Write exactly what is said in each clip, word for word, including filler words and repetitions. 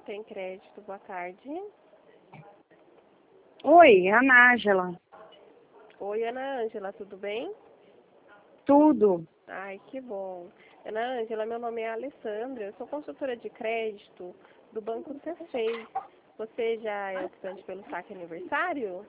tem crédito, boa tarde. Oi, Ana Ângela. Oi, Ana Ângela, tudo bem? Tudo. Ai, que bom. Ana Ângela, meu nome é Alessandra, eu sou consultora de crédito do Banco C seis. Você já é optante pelo saque aniversário?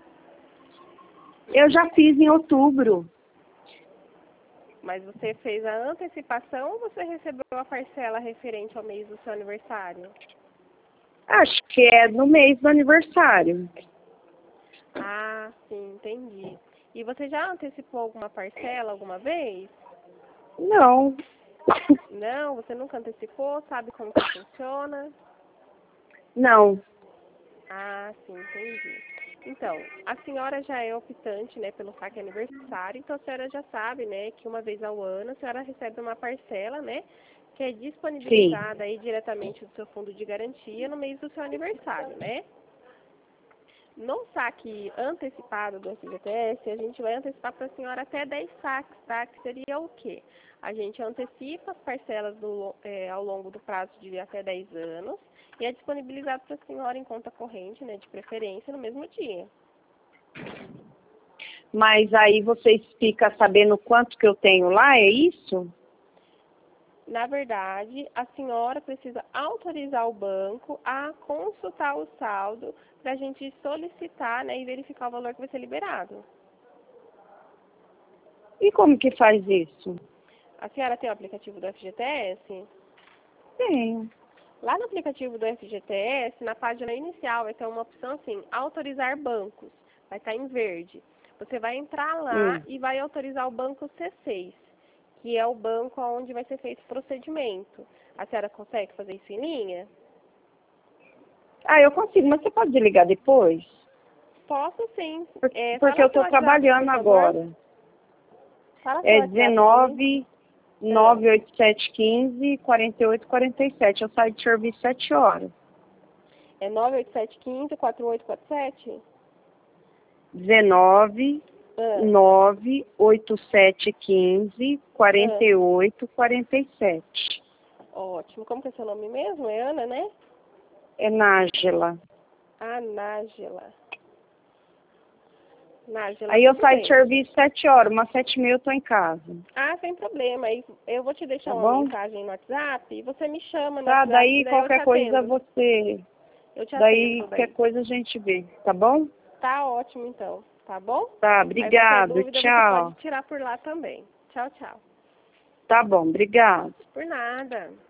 Eu já fiz em outubro. Mas você fez a antecipação ou você recebeu a parcela referente ao mês do seu aniversário? Acho que é no mês do aniversário. Ah, sim, entendi. E você já antecipou alguma parcela alguma vez? Não. Não, você nunca antecipou? Sabe como que funciona? Não. Ah, sim, entendi. Então, a senhora já é optante, né, pelo saque aniversário, então a senhora já sabe, né, que uma vez ao ano a senhora recebe uma parcela, né, que é Sim. disponibilizada aí diretamente do seu fundo de garantia no mês do seu aniversário, né? No saque antecipado do F G T S, a gente vai antecipar para a senhora até dez saques, tá? Que seria o quê? A gente antecipa as parcelas do, é, ao longo do prazo de até dez anos e é disponibilizado para a senhora em conta corrente, né, de preferência, no mesmo dia. Mas aí vocês ficam sabendo quanto que eu tenho lá, é isso? Na verdade, a senhora precisa autorizar o banco a consultar o saldo para a gente solicitar, né, e verificar o valor que vai ser liberado. E como que faz isso? A senhora tem o aplicativo do F G T S? Tenho. Lá no aplicativo do F G T S, na página inicial, vai ter uma opção assim, autorizar bancos. Vai estar em verde. Você vai entrar lá Hum. e vai autorizar o banco C seis, que é o banco onde vai ser feito o procedimento. A senhora consegue fazer isso em linha? Ah, eu consigo, mas você pode ligar depois? Posso sim. Por- É, Porque fala eu seu estou WhatsApp, por trabalhando favor. agora. Fala seu É WhatsApp para mim. dezenove, Ah, nove oito sete um cinco, quarenta e oito quarenta e sete. Eu saio de serviço sete horas. é nove oito sete um cinco, quatro oito quatro sete? dezenove, Ah, nove oito sete um cinco, quarenta ah. e oito quarenta e sete. Ótimo. Como que é seu nome mesmo? É Ana, né? É Nájila. A Nájila. Nájila, Aí eu tudo saio de bem. serviço sete horas, umas sete e meia eu tô em casa. Ah, sem problema. Aí eu vou te deixar Tá uma bom? mensagem no WhatsApp e você me chama no Tá, WhatsApp que daí daí eu te qualquer coisa atendo. você. Eu te Daí atendo qualquer daí. coisa a gente vê, tá bom? Tá ótimo então, tá bom? Tá, Aí qualquer obrigado, dúvida você pode tchau. tirar por lá também. Tchau, tchau. Tá bom, obrigado. Por nada.